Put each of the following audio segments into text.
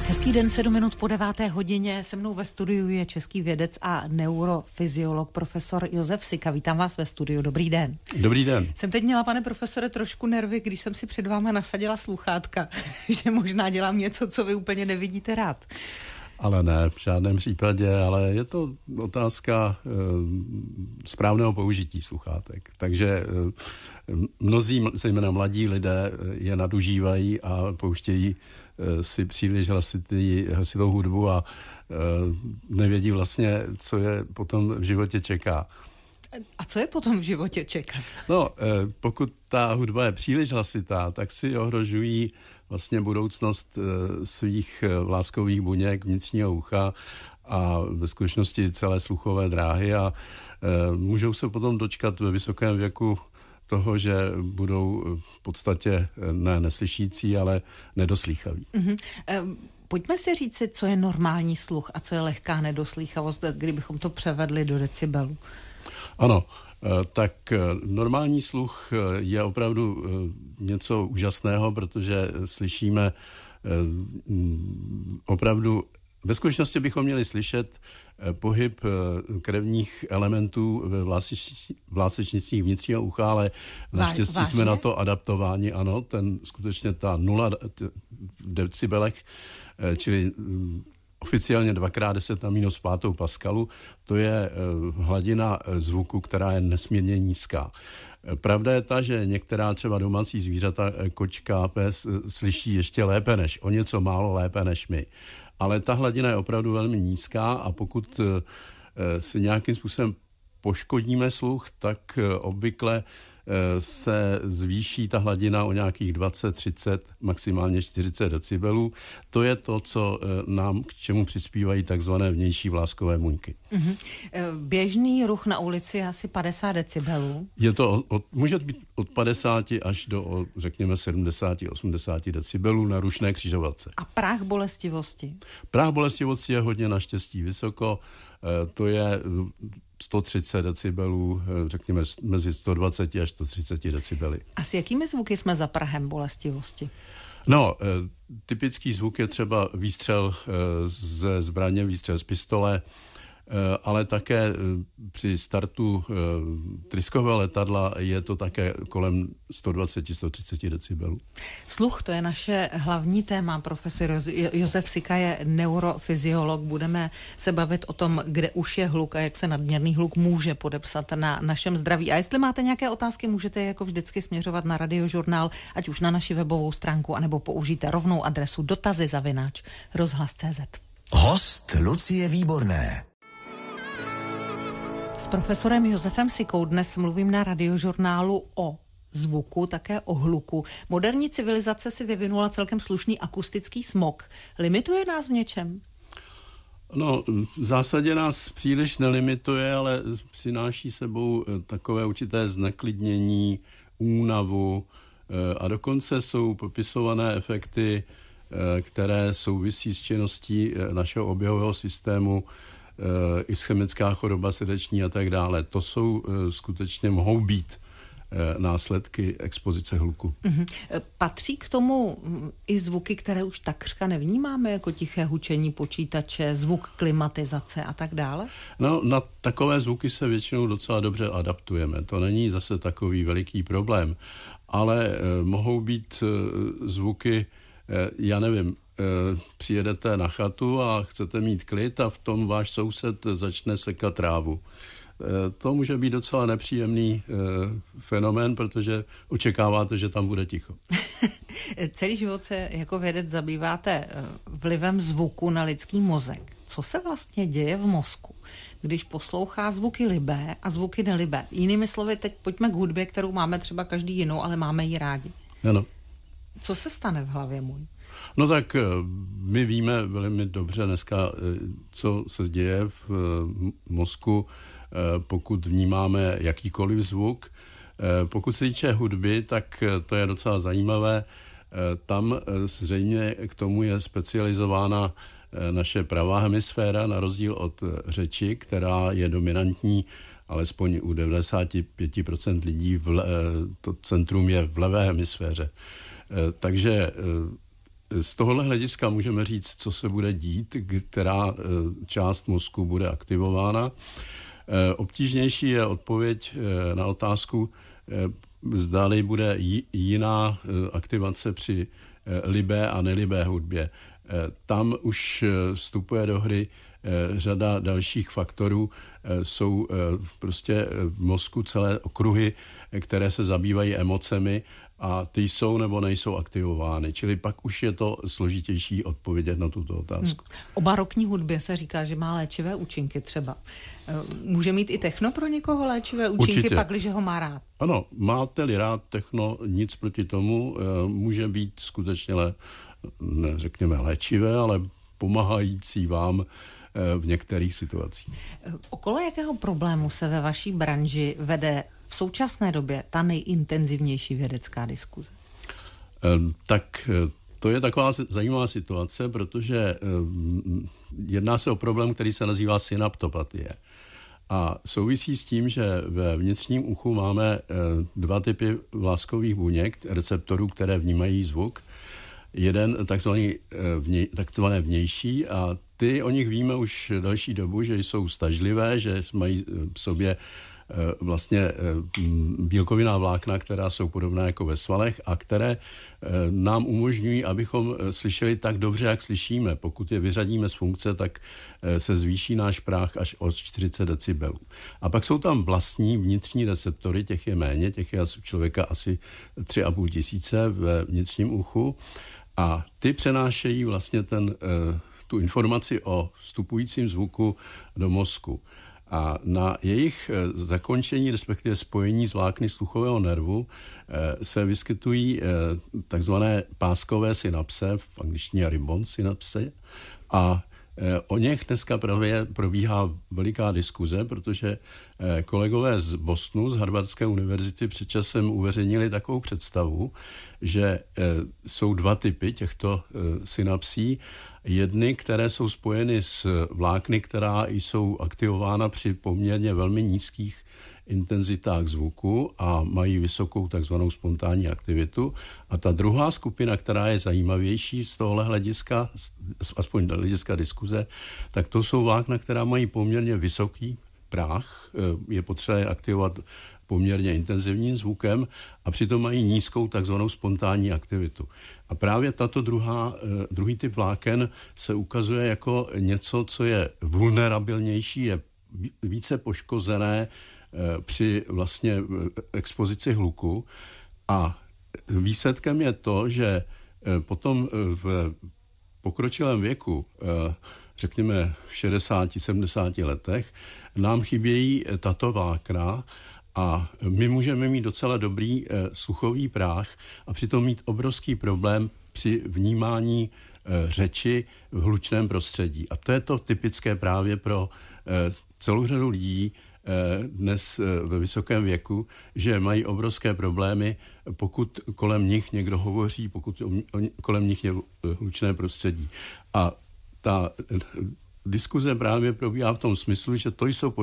Hezký den, 7 minut po 9. hodině. Se mnou ve studiu je český vědec a neurofyziolog profesor Josef Sika. Vítám vás ve studiu. Dobrý den. Dobrý den. Jsem teď měla, pane profesore, trošku nervy, když jsem si před váma nasadila sluchátka, že možná dělám něco, co vy úplně nevidíte rád. Ale ne, v žádném případě, ale je to otázka správného použití sluchátek. Takže mnozí, zejména mladí lidé, je nadužívají a pouštějí si příliš hlasitou hudbu a nevědí vlastně, co je potom v životě čeká. A co je potom v životě čeká? No, pokud ta hudba je příliš hlasitá, tak si ohrožují vlastně budoucnost svých vláskových buněk, vnitřního ucha a ve skutečnosti celé sluchové dráhy a můžou se potom dočkat ve vysokém věku toho, že budou v podstatě ne neslyšící, ale nedoslýchaví. Mm-hmm. Pojďme si říci, co je normální sluch a co je lehká nedoslýchavost, kdybychom to převedli do decibelů. Ano, tak normální sluch je opravdu něco úžasného, protože slyšíme opravdu, ve skutečnosti bychom měli slyšet pohyb krevních elementů ve vlásečnicích vnitřního ucha, ale naštěstí jsme na to adaptováni, ano, skutečně ta 0 v decibelech, čili oficiálně 2x10 na minus 5 paskalu, to je hladina zvuku, která je nesmírně nízká. Pravda je ta, že některá třeba domácí zvířata, kočka, pes, slyší ještě lépe o něco málo lépe než my. Ale ta hladina je opravdu velmi nízká a pokud si nějakým způsobem poškodíme sluch, tak obvykle se zvýší ta hladina o nějakých 20, 30, maximálně 40 decibelů. To je to, co nám k čemu přispívají takzvané vnější vláskové buňky. Mm-hmm. Běžný ruch na ulici je asi 50 decibelů. Je to může být od 50 až do, řekněme, 70, 80 decibelů na rušné křižovatce. A práh bolestivosti? Práh bolestivosti je hodně naštěstí vysoko. To je 130 decibelů, řekněme mezi 120 až 130 decibely. A s jakými zvuky jsme za prahem bolestivosti? No, typický zvuk je třeba výstřel ze zbraně, výstřel z pistole, ale také při startu tryskového letadla je to také kolem 120-130 decibelů. Sluch, to je naše hlavní téma. Profesor Josef Sika je neurofyziolog. Budeme se bavit o tom, kde už je hluk a jak se nadměrný hluk může podepsat na našem zdraví. A jestli máte nějaké otázky, můžete jako vždycky směřovat na Radiožurnál, ať už na naši webovou stránku, anebo použijte rovnou adresu dotazy@rozhlas.cz. Host Lucie Výborné. S profesorem Josefem Sikou dnes mluvím na Radiožurnálu o zvuku, také o hluku. Moderní civilizace si vyvinula celkem slušný akustický smog. Limituje nás v něčem? No, v zásadě nás příliš nelimituje, ale přináší sebou takové určité zneklidnění, únavu a dokonce jsou popisované efekty, které souvisí s činností našeho oběhového systému, ischemická choroba srdeční a tak dále. To jsou skutečně mohou být následky expozice hluku. Mm-hmm. Patří k tomu i zvuky, které už takřka nevnímáme, jako tiché hučení počítače, zvuk klimatizace a tak dále? No, na takové zvuky se většinou docela dobře adaptujeme. To není zase takový veliký problém, ale mohou být zvuky, já nevím, přijedete na chatu a chcete mít klid a v tom váš soused začne sekat trávu. To může být docela nepříjemný fenomén, protože očekáváte, že tam bude ticho. Celý život se jako vědec zabýváte vlivem zvuku na lidský mozek. Co se vlastně děje v mozku, když poslouchá zvuky libé a zvuky nelibé? Jinými slovy, teď pojďme k hudbě, kterou máme třeba každý jinou, ale máme ji rádi. Ano. Co se stane v hlavě můj? No tak my víme velmi dobře dneska, co se děje v mozku, pokud vnímáme jakýkoliv zvuk. Pokud se týče hudby, tak to je docela zajímavé. Tam zřejmě k tomu je specializována naše pravá hemisféra, na rozdíl od řeči, která je dominantní alespoň u 95% lidí, to centrum je v levé hemisféře. Takže z tohohle hlediska můžeme říct, co se bude dít, která část mozku bude aktivována. Obtížnější je odpověď na otázku, zdali bude jiná aktivace při libé a nelibé hudbě. Tam už vstupuje do hry řada dalších faktorů. Jsou prostě v mozku celé okruhy, které se zabývají emocemi a ty jsou nebo nejsou aktivovány. Čili pak už je to složitější odpovědět na tuto otázku. O barokní hudbě se říká, že má léčivé účinky třeba. Může mít i techno pro někoho léčivé účinky, pakliže ho má rád? Ano, máte-li rád techno, nic proti tomu, může být skutečně, řekněme, léčivé, ale pomáhající vám v některých situacích. Okolo jakého problému se ve vaší branži vede v současné době ta nejintenzivnější vědecká diskuze? Tak to je taková zajímavá situace, protože jedná se o problém, který se nazývá synaptopatie. A souvisí s tím, že ve vnitřním uchu máme dva typy vláskových buněk, receptorů, které vnímají zvuk. Jeden takzvané vnější a ty o nich víme už další dobu, že jsou stažlivé, že mají v sobě vlastně bílkovinná vlákna, která jsou podobná jako ve svalech a které nám umožňují, abychom slyšeli tak dobře, jak slyšíme. Pokud je vyřadíme z funkce, tak se zvýší náš práh až o 40 decibelů. A pak jsou tam vlastní vnitřní receptory, těch je méně, těch je u člověka asi 3,5 tisíce ve vnitřním uchu a ty přenášejí vlastně tu informaci o vstupujícím zvuku do mozku. A na jejich zakončení, respektive spojení s vlákny sluchového nervu se vyskytují takzvané páskové synapse, v angličtině ribbon synapse. A o něch dneska právě probíhá veliká diskuze, protože kolegové z Bostonu, z Harvardské univerzity, před časem uveřejnili takovou představu, že jsou dva typy těchto synapsí. Jedny, které jsou spojeny s vlákny, která jsou aktivována při poměrně velmi nízkých intenzitách zvuku a mají vysokou takzvanou spontánní aktivitu. A ta druhá skupina, která je zajímavější z tohohle hlediska, aspoň hlediska diskuze, tak to jsou vlákna, která mají poměrně vysoký práh, je potřeba je aktivovat poměrně intenzivním zvukem a přitom mají nízkou takzvanou spontánní aktivitu. A právě tato druhý typ vláken se ukazuje jako něco, co je vulnerabilnější, je více poškozené při vlastně expozici hluku a výsledkem je to, že potom v pokročilém věku, řekněme v 60-70 letech, nám chybějí tato vlákna a my můžeme mít docela dobrý sluchový práh a přitom mít obrovský problém při vnímání řeči v hlučném prostředí. A to je to typické právě pro celou řadu lidí dnes ve vysokém věku, že mají obrovské problémy, pokud kolem nich někdo hovoří, pokud kolem nich je hlučné prostředí. A ta diskuze právě probíhá v tom smyslu, že to jsou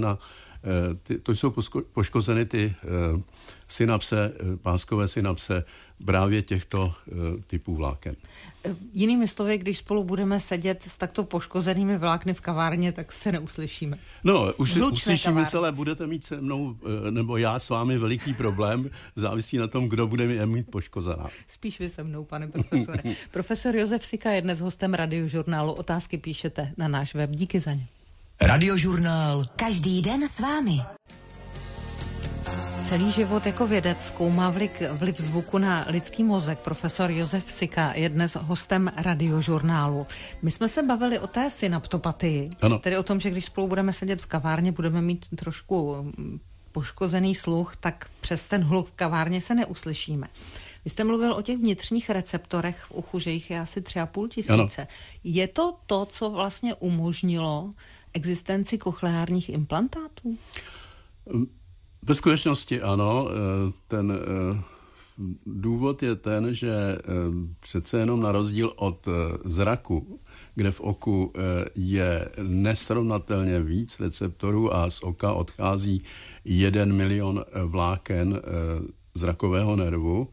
poškozeny ty synapse, páskové synapse právě těchto typů vláken. Jinými slovy, když spolu budeme sedět s takto poškozenými vlákny v kavárně, tak se neuslyšíme. No, už uslyšíme se, ale budete mít se mnou, nebo já s vámi veliký problém, závisí na tom, kdo bude mít poškozená. Spíš vy se mnou, pane profesore. Profesor Josef Sika je dnes hostem Radiožurnálu. Otázky píšete na náš web. Díky za ně. Radiožurnál. Každý den s vámi. Celý život jako vědec zkoumá vliv zvuku na lidský mozek. Profesor Josef Sika je dnes hostem Radiožurnálu. My jsme se bavili o té synaptopatii, tedy o tom, že když spolu budeme sedět v kavárně, budeme mít trošku poškozený sluch, tak přes ten hluk v kavárně se neuslyšíme. Vy jste mluvil o těch vnitřních receptorech v uchu, že jich je asi 3,5 tisíce. Je to to, co vlastně umožnilo existenci kochleárních implantátů? Ve skutečnosti ano. Ten důvod je ten, že přece jenom na rozdíl od zraku, kde v oku je nesrovnatelně víc receptorů a z oka odchází 1 milion vláken zrakového nervu,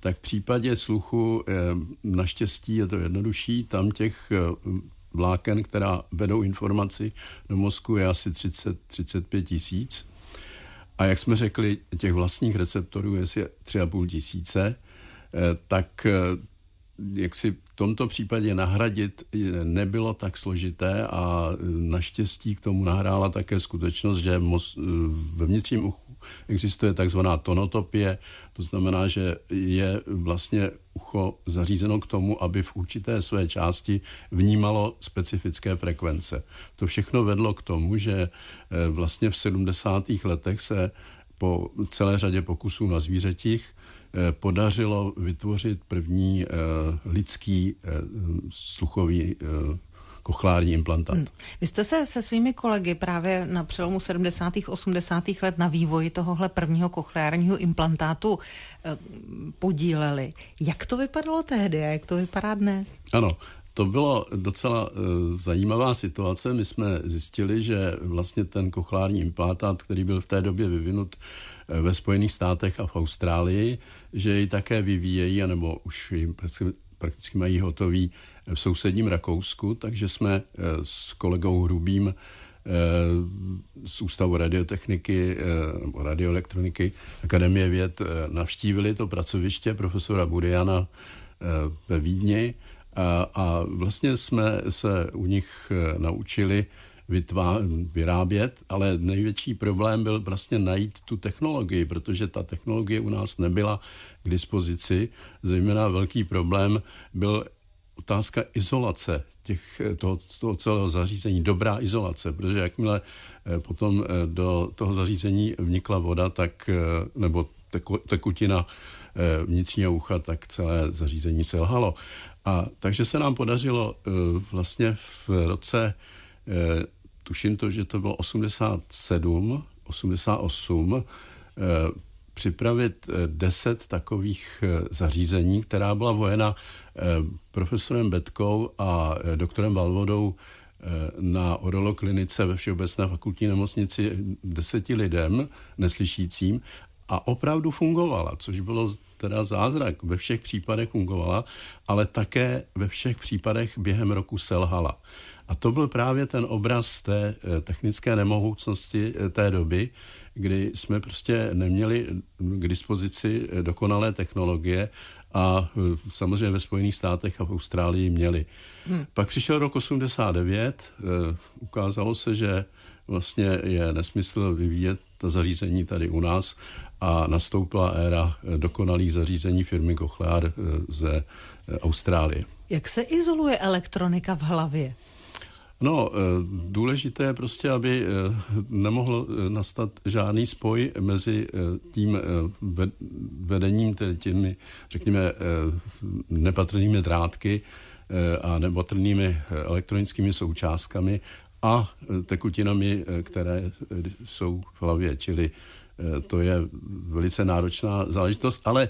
tak v případě sluchu naštěstí je to jednodušší. Tam těch vláken, která vedou informaci do mozku, je asi 30-35 tisíc. A jak jsme řekli, těch vlastních receptorů je 3,5 tisíce, tak jak si v tomto případě nahradit nebylo tak složité a naštěstí k tomu nahrála také skutečnost, že ve vnitřním uchu existuje takzvaná tonotopie, to znamená, že je vlastně ucho zařízeno k tomu, aby v určité své části vnímalo specifické frekvence. To všechno vedlo k tomu, že vlastně v 70. letech se po celé řadě pokusů na zvířetích podařilo vytvořit první lidský sluchový kochlární implantát. Vy jste se svými kolegy právě na přelomu 70. 80. let na vývoji tohohle prvního cochlárního implantátu podíleli. Jak to vypadalo tehdy a jak to vypadá dnes? Ano, to bylo docela zajímavá situace. My jsme zjistili, že vlastně ten cochlární implantát, který byl v té době vyvinut ve Spojených státech a v Austrálii, že ji také vyvíjejí, anebo už ji prakticky mají hotový v sousedním Rakousku, takže jsme s kolegou Hrubým z Ústavu radiotechniky nebo radioelektroniky Akademie věd navštívili to pracoviště profesora Buriana ve Vídni a vlastně jsme se u nich naučili vyrábět, ale největší problém byl vlastně najít tu technologii, protože ta technologie u nás nebyla k dispozici. Zejména velký problém byl otázka izolace toho celého zařízení, dobrá izolace, protože jakmile potom do toho zařízení vnikla voda, tak, nebo tekutina vnitřního ucha, tak celé zařízení selhalo. A takže se nám podařilo vlastně v roce, tuším to, že to bylo 88, připravit 10 takových zařízení, která byla vojena profesorem Betkou a doktorem Valvodou na uroloklinice ve Všeobecné fakultní nemocnici 10 lidem neslyšícím a opravdu fungovala, což bylo teda zázrak. Ve všech případech fungovala, ale také ve všech případech během roku selhala. A to byl právě ten obraz té technické nemohoucnosti té doby, kdy jsme prostě neměli k dispozici dokonalé technologie a samozřejmě ve Spojených státech a v Austrálii měli. Pak přišel rok 89, ukázalo se, že vlastně je nesmysl vyvíjet ta zařízení tady u nás a nastoupila éra dokonalých zařízení firmy Cochlear ze Austrálie. Jak se izoluje elektronika v hlavě? No, důležité je prostě, aby nemohlo nastat žádný spoj mezi tím vedením, těmi, řekněme, nepatrnými drátky a nepatrnými elektronickými součástkami a tekutinami, které jsou v hlavě, čili to je velice náročná záležitost, ale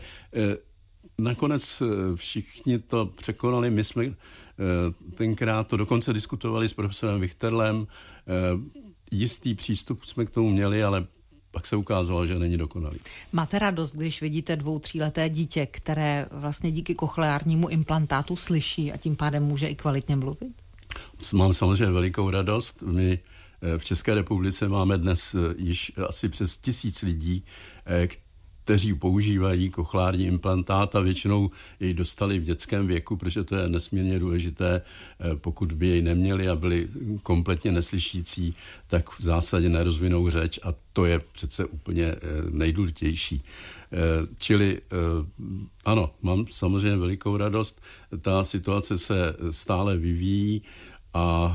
nakonec všichni to překonali. My jsme tenkrát to dokonce diskutovali s profesorem Vichterlem. Jistý přístup jsme k tomu měli, ale pak se ukázalo, že není dokonalý. Máte radost, když vidíte 2-3leté dítě, které vlastně díky cochleárnímu implantátu slyší a tím pádem může i kvalitně mluvit? Mám samozřejmě velikou radost. My v České republice máme dnes již asi přes 1000 lidí, kteří používají cochlární implantát a většinou jej dostali v dětském věku, protože to je nesmírně důležité. Pokud by jej neměli a byli kompletně neslyšící, tak v zásadě nerozvinou řeč a to je přece úplně nejdůležitější. Čili ano, mám samozřejmě velikou radost. Ta situace se stále vyvíjí a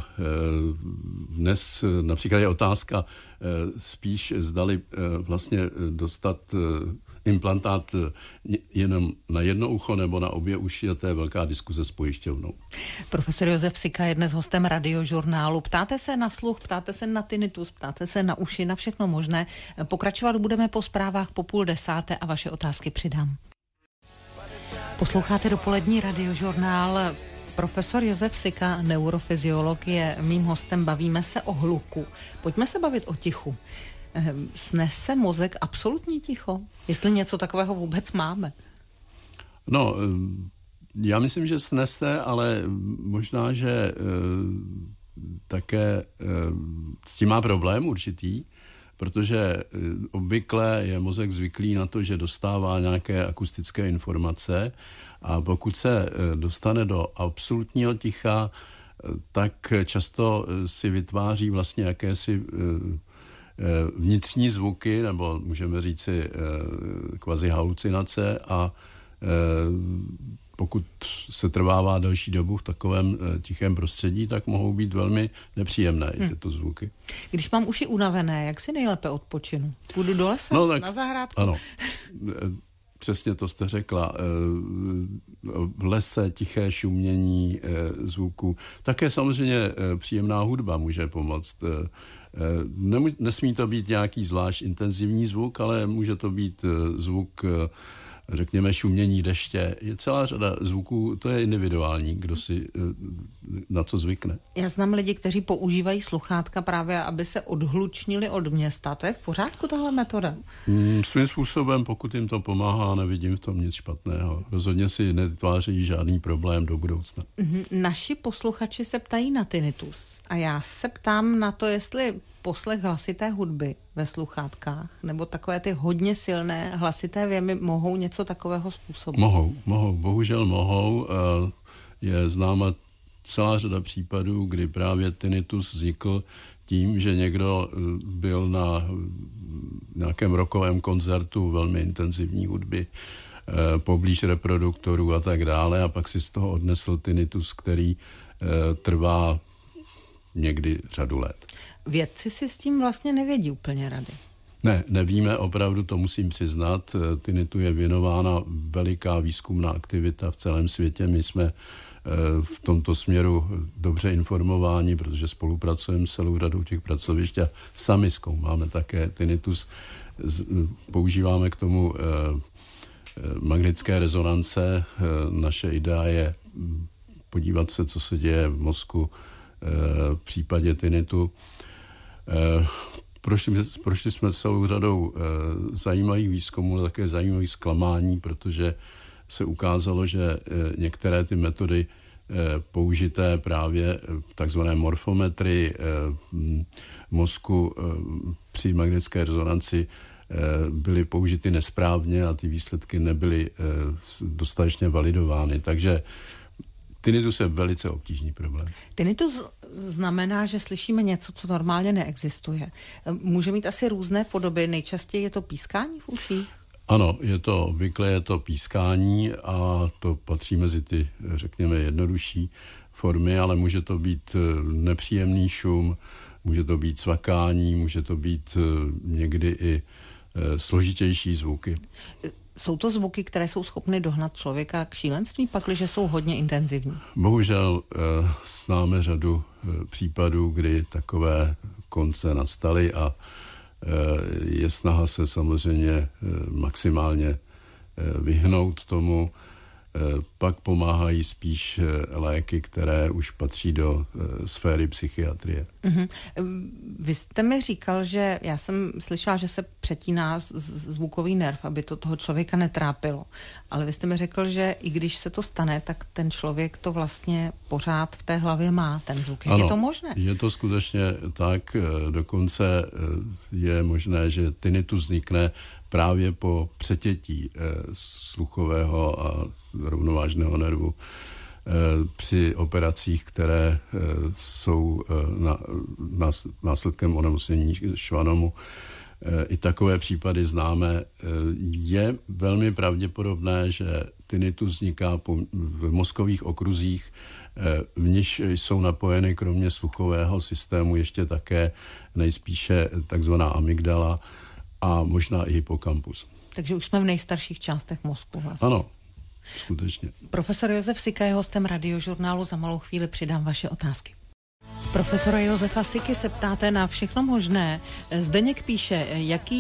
dnes například je otázka spíš zdali vlastně dostat implantát jenom na jedno ucho nebo na obě uši a to je velká diskuze s pojišťovnou. Profesor Josef Sika je dnes hostem Radiožurnálu. Ptáte se na sluch, ptáte se na tinnitus, ptáte se na uši, na všechno možné. Pokračovat budeme po zprávách po 9:30 a vaše otázky přidám. Posloucháte dopolední Radiožurnál. Profesor Josef Sika, neurofyziolog, je mým hostem. Bavíme se o hluku. Pojďme se bavit o tichu. Snese mozek absolutní ticho? Jestli něco takového vůbec máme? No, já myslím, že snese, ale možná, že také s tím má problém určitý, protože obvykle je mozek zvyklý na to, že dostává nějaké akustické informace a pokud se dostane do absolutního ticha, tak často si vytváří vlastně jakési vnitřní zvuky, nebo můžeme říci kvazi halucinace a pokud se trvává delší dobu v takovém tichém prostředí, tak mohou být velmi nepříjemné i tyto zvuky. Když mám uši unavené, jak si nejlépe odpočinu? Půjdu do lesa? No, tak, na zahrádku? Ano, přesně to jste řekla. V lese tiché šumění zvuku. Také samozřejmě příjemná hudba může pomoct. Nesmí to být nějaký zvlášť intenzivní zvuk, ale může to být zvuk, řekněme, šumění deště. Je celá řada zvuků, to je individuální, kdo si na co zvykne. Já znám lidi, kteří používají sluchátka právě, aby se odhlučnili od města. To je v pořádku tahle metoda? Svým způsobem, pokud jim to pomáhá, nevidím v tom nic špatného. Rozhodně si netváří žádný problém do budoucna. Naši posluchači se ptají na tinnitus. A já se ptám na to, jestli poslech hlasité hudby ve sluchátkách nebo takové ty hodně silné hlasité věmy mohou něco takového způsobit? Mohou. Bohužel mohou. Je známa celá řada případů, kdy právě tinnitus vznikl tím, že někdo byl na nějakém rockovém koncertu velmi intenzivní hudby, poblíž reproduktorů a tak dále a pak si z toho odnesl tinnitus, který trvá někdy řadu let. Vědci si s tím vlastně nevědí úplně rady. Ne, nevíme, opravdu to musím přiznat. Tinnitu je věnována veliká výzkumná aktivita v celém světě. My jsme v tomto směru dobře informováni, protože spolupracujeme s celou řadou těch pracovišť a sami zkoumáme také tinnitus. Používáme k tomu magnetické rezonance. Naše idea je podívat se, co se děje v mozku v případě tinnitu. Prošli jsme celou řadou zajímavých výzkumů, také zajímavých zklamání, protože se ukázalo, že některé ty metody použité právě v takzvané morfometrii mozku při magnetické rezonanci byly použity nesprávně a ty výsledky nebyly dostatečně validovány. Takže tinnitus je velice obtížný problém. Tinnitus znamená, že slyšíme něco, co normálně neexistuje. Může mít asi různé podoby, nejčastěji je to pískání v uších? Ano, obvykle je to pískání a to patří mezi ty, řekněme, jednodušší formy, ale může to být nepříjemný šum, může to být cvakání, může to být někdy i složitější zvuky. Jsou to zvuky, které jsou schopny dohnat člověka k šílenství, pakliže jsou hodně intenzivní? Bohužel známe řadu případů, kdy takové konce nastaly a je snaha se samozřejmě maximálně vyhnout tomu. Pak pomáhají spíš léky, které už patří do sféry psychiatrie. Vy jste mi říkal, že já jsem slyšela, že se přetíná zvukový nerv, aby to toho člověka netrápilo. Ale vy jste mi řekl, že i když se to stane, tak ten člověk to vlastně pořád v té hlavě má, ten zvuk. Jak je to možné? Je to skutečně tak. Dokonce je možné, že tinnitus vznikne právě po přetětí sluchového a rovnovážného nervu při operacích, které jsou následkem onemocnění švanomu. I takové případy známe. Je velmi pravděpodobné, že tinnitus vzniká v mozkových okruzích, v nichž jsou napojeny kromě sluchového systému ještě také nejspíše takzvaná amygdala a možná i hypokampus. Takže už jsme v nejstarších částech mozku vlastně. Ano, skutečně. Profesor Josef Sika je hostem Radiožurnálu, za malou chvíli přidám vaše otázky. Profesora Josefa Siky se ptáte na všechno možné. Zdeněk píše,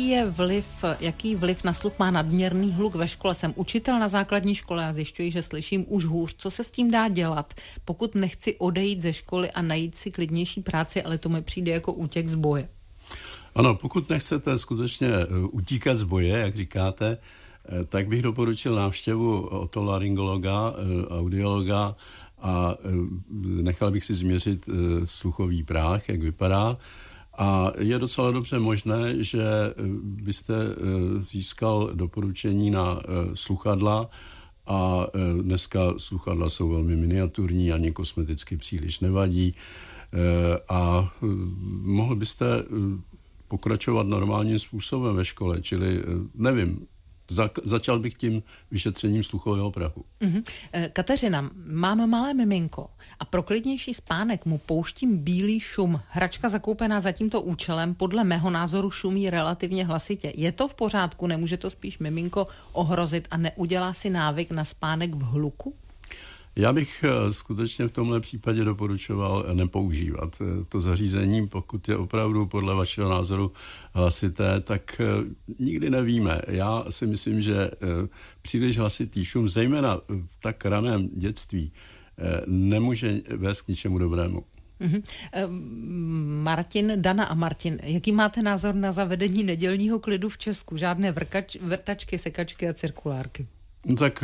jaký vliv na sluch má nadměrný hluk ve škole. Jsem učitel na základní škole a zjišťuji, že slyším už hůř. Co se s tím dá dělat, pokud nechci odejít ze školy a najít si klidnější práci, ale to mi přijde jako útěk z boje? Ano, pokud nechcete skutečně utíkat z boje, jak říkáte, tak bych doporučil návštěvu otolaryngologa, audiologa a nechal bych si změřit sluchový práh, jak vypadá. A je docela dobře možné, že byste získal doporučení na sluchadla a dneska sluchadla jsou velmi miniaturní, ani kosmeticky příliš nevadí a mohl byste pokračovat normálním způsobem ve škole, čili nevím, začal bych tím vyšetřením sluchového prachu. Kateřina, mám malé miminko a pro klidnější spánek mu pouštím bílý šum. Hračka zakoupená za tímto účelem podle mého názoru šumí relativně hlasitě. Je to v pořádku? Nemůže to spíš miminko ohrozit a neudělá si návyk na spánek v hluku? Já bych skutečně v tomhle případě doporučoval nepoužívat to zařízení, pokud je opravdu podle vašeho názoru hlasité, tak nikdy nevíme. Já si myslím, že příliš hlasitý šum, zejména v tak raném dětství, nemůže vést k ničemu dobrému. Dana a Martin, jaký máte názor na zavedení nedělního klidu v Česku? Žádné vrtačky, sekačky a cirkulárky. No tak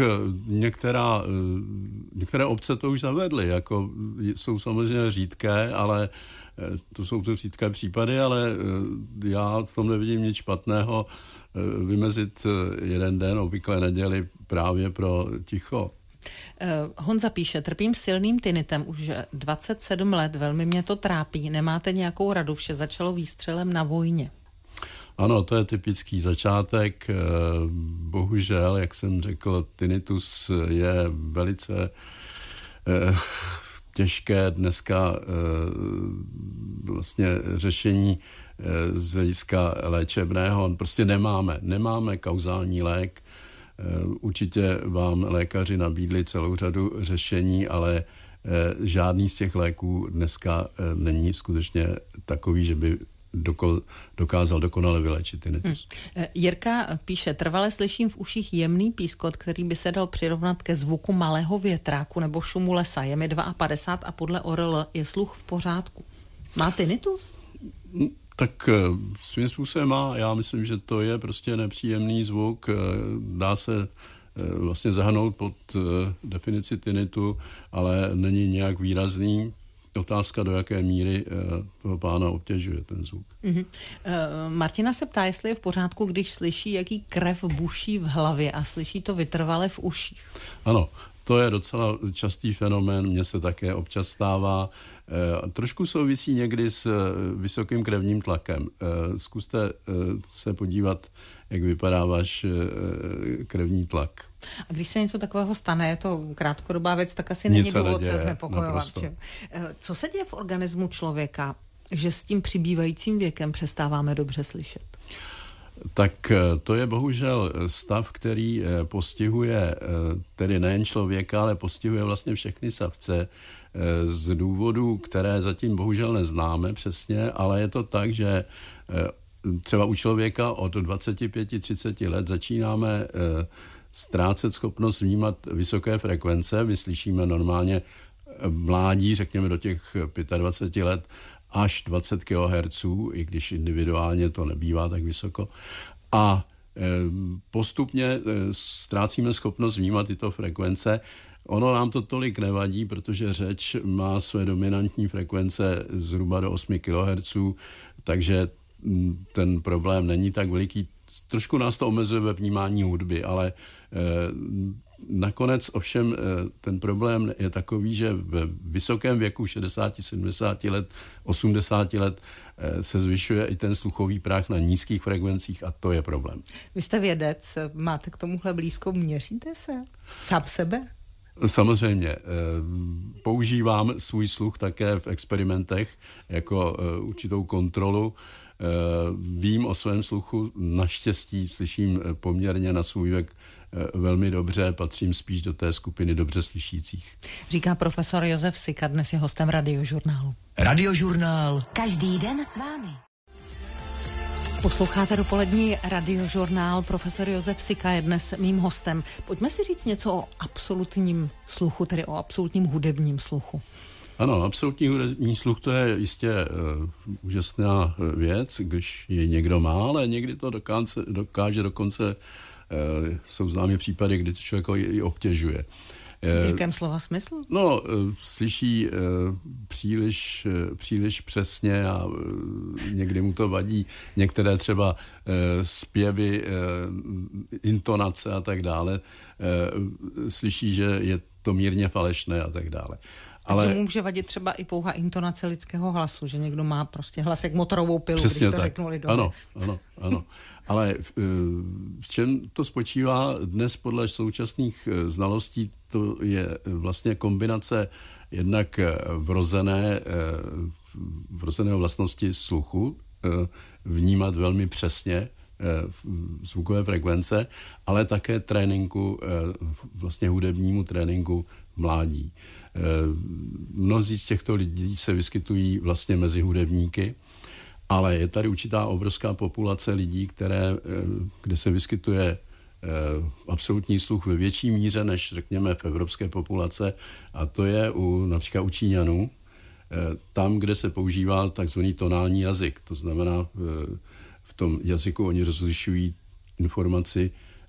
některé obce to už zavedly, jako jsou samozřejmě řídké, ale to jsou to řídké případy, ale já v tom nevidím nic špatného vymezit jeden den, obvykle neděli, právě pro ticho. Honza píše, trpím silným tinnitem už 27 let, velmi mě to trápí, nemáte nějakou radu, vše začalo výstřelem na vojně. Ano, to je typický začátek. Bohužel, jak jsem řekl, tinnitus je velice těžké dneska vlastně řešení z hlediska léčebného. Prostě nemáme kauzální lék. Určitě vám lékaři nabídli celou řadu řešení, ale žádný z těch léků dneska není skutečně takový, že by dokázal dokonale vylečit tinnitus. Jirka píše, trvale slyším v uších jemný pískot, který by se dal přirovnat ke zvuku malého větráku nebo šumu lesa. Je mi 52 a podle ORL je sluch v pořádku. Má tinnitus? Tak svým způsobem má. Já myslím, že to je prostě nepříjemný zvuk. Dá se vlastně zahrnout pod definici tinnitu, ale není nějak výrazný. Otázka, do jaké míry toho pána obtěžuje ten zvuk. Martina se ptá, jestli je v pořádku, když slyší, jaký krev buší v hlavě a slyší to vytrvale v uších. Ano, to je docela častý fenomén, mně se také občas stává. Trošku souvisí někdy s vysokým krevním tlakem. Zkuste se podívat, jak vypadá váš krevní tlak. A když se něco takového stane, je to krátkodobá věc, tak asi není důvod se znepokojovat. Co se děje v organismu člověka, že s tím přibývajícím věkem přestáváme dobře slyšet? Tak to je bohužel stav, který postihuje tedy nejen člověka, ale postihuje vlastně všechny savce z důvodů, které zatím bohužel neznáme přesně, ale je to tak, že třeba u člověka od 25-30 let začínáme ztrácet schopnost vnímat vysoké frekvence. My slyšíme normálně mládí, řekněme do těch 25 let, až 20 kHz, i když individuálně to nebývá tak vysoko. A postupně ztrácíme schopnost vnímat tyto frekvence. Ono nám to tolik nevadí, protože řeč má své dominantní frekvence zhruba do 8 kHz, takže ten problém není tak veliký. Trošku nás to omezuje ve vnímání hudby, ale nakonec ovšem ten problém je takový, že v vysokém věku 60, 70 let, 80 let se zvyšuje i ten sluchový práh na nízkých frekvencích a to je problém. Vy jste vědec, máte k tomuhle blízko, měříte se? Sám sebe? Samozřejmě. Používám svůj sluch také v experimentech jako určitou kontrolu. Vím o svém sluchu, naštěstí slyším poměrně na svůj věk velmi dobře, patřím spíš do té skupiny dobře slyšících. Říká profesor Josef Sika, dnes je hostem Radiožurnálu. Radiožurnál. Každý den s vámi. Posloucháte dopolední Radiožurnál, profesor Josef Sika je dnes mým hostem. Pojďme si říct něco o absolutním sluchu, tedy o absolutním hudebním sluchu. Ano, absolutní hudební sluch, to je jistě úžasná věc, když ji někdo má, ale někdy to dokáže dokonce Jsou známé případy, kdy to člověk i obtěžuje. V jakém slova smyslu? No, slyší příliš přesně a někdy mu to vadí. Některé třeba zpěvy, intonace a tak dále. Slyší, že je to mírně falešné a tak dále. Ale může vadit třeba i pouhá intonace lidského hlasu, že někdo má prostě hlas jak motorovou pilu, přesně když to tak. řeknu lidově. Ano. Ale v čem to spočívá dnes podle současných znalostí, to je vlastně kombinace jednak vrozeného vlastnosti sluchu, vnímat velmi přesně zvukové frekvence, ale také tréninku, vlastně hudebnímu tréninku mládí. Mnozí z těchto lidí se vyskytují vlastně mezi hudebníky, ale je tady určitá obrovská populace lidí, kde se vyskytuje absolutní sluch ve větší míře než, řekněme, v evropské populace, a to je například u Číňanů, tam, kde se používá takzvaný tonální jazyk. To znamená, v tom jazyku oni rozlišují informaci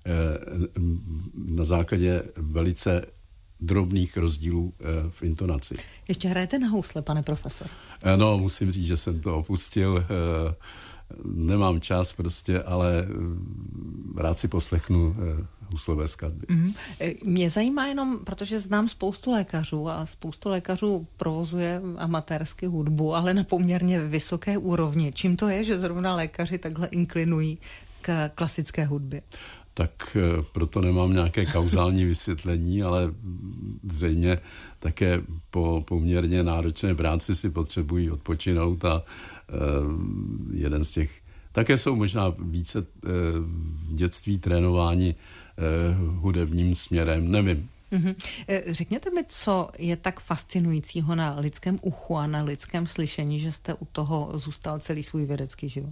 na základě velice drobných rozdílů v intonaci. Ještě hrajete na housle, pane profesor? No, musím říct, že jsem to opustil. Nemám čas prostě, ale rád si poslechnu houslové skladby. Mě zajímá jenom, protože znám spoustu lékařů a spoustu lékařů provozuje amatérsky hudbu, ale na poměrně vysoké úrovni. Čím to je, že zrovna lékaři takhle inklinují k klasické hudbě? Tak proto nemám nějaké kauzální vysvětlení, ale zřejmě také po poměrně náročné práci si potřebují odpočinout a jeden z těch... Také jsou možná více v dětství trénováni hudebním směrem, nevím. Řekněte mi, co je tak fascinujícího na lidském uchu a na lidském slyšení, že jste u toho zůstal celý svůj vědecký život?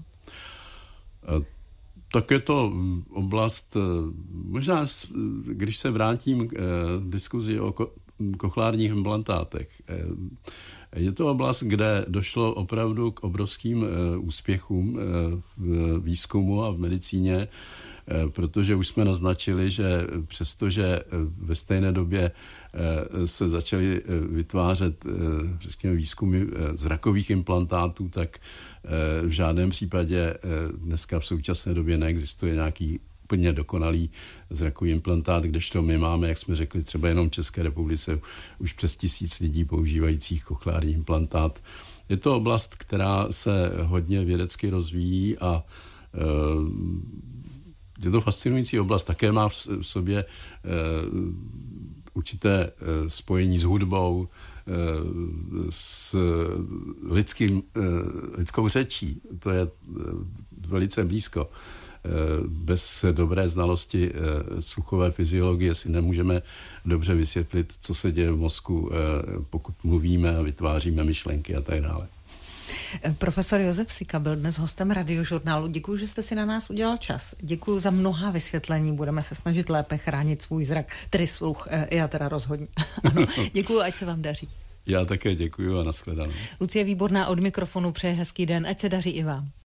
Tak je to oblast, možná když se vrátím k diskuzi o kochlárních implantátech, je to oblast, kde došlo opravdu k obrovským úspěchům v výzkumu a v medicíně, protože už jsme naznačili, že přestože ve stejné době se začaly vytvářet výzkumy zrakových implantátů, tak v žádném případě dneska v současné době neexistuje nějaký úplně dokonalý zrakový implantát, kdežto my máme, jak jsme řekli, třeba jenom v České republice už přes 1000 lidí používajících kochlární implantát. Je to oblast, která se hodně vědecky rozvíjí a je to fascinující oblast. Také má v sobě určité spojení s hudbou, s lidskou řečí. To je velice blízko. Bez dobré znalosti sluchové fyziologie si nemůžeme dobře vysvětlit, co se děje v mozku, pokud mluvíme a vytváříme myšlenky a tak dále. Profesor Josef Sika byl dnes hostem Radiožurnálu. Děkuji, že jste si na nás udělal čas. Děkuji za mnohá vysvětlení. Budeme se snažit lépe chránit svůj zrak, tedy sluch. Já teda rozhodně. Ano, děkuji, ať se vám daří. Já také děkuji a nashledanou. Lucie Výborná od mikrofonu přeje hezký den, ať se daří i vám.